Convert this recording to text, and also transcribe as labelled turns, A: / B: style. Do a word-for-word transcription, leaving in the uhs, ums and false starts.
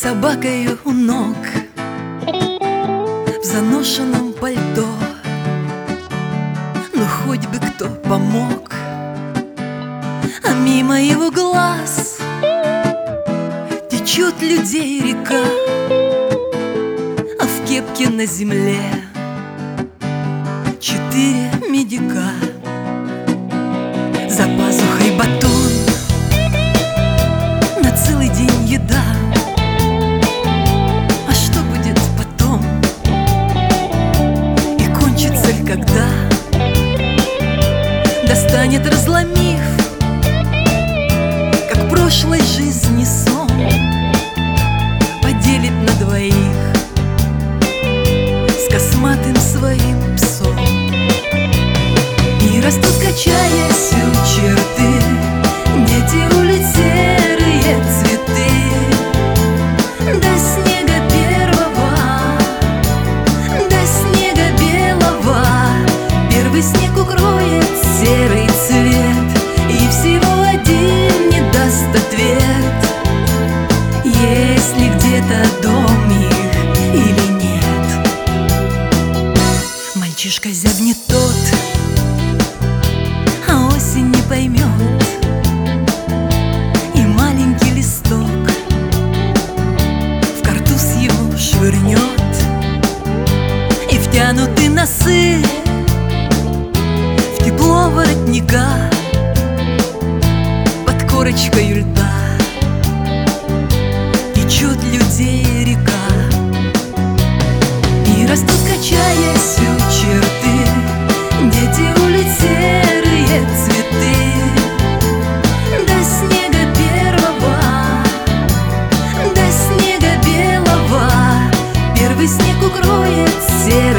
A: собакою у ног, в заношенном пальто. Ну хоть бы кто помог. А мимо его глаз течет людей река, а в кепке на земле четыре медика. За пазухой батон, на целый день еда. А что будет потом? И кончится ли когда? Достанет, разломив, как прошлой жизни сон, поделит на двоих с косматым своим псом. И растут, качаясь у черты, дети улиц серые цветы. До снега первого, до снега белого, первый снег укроет серый цвет, и всего один не даст ответ, есть ли где-то дом их или нет. Мальчишка зябнет тот, а осень не поймет, и маленький листок в картуз его швырнет, и втянуты носы в тепло воротника под корочкой льда течет людей река. И растут, качаясь у черты, дети улиц серые цветы. До снега первого, до снега белого, первый снег укроет серый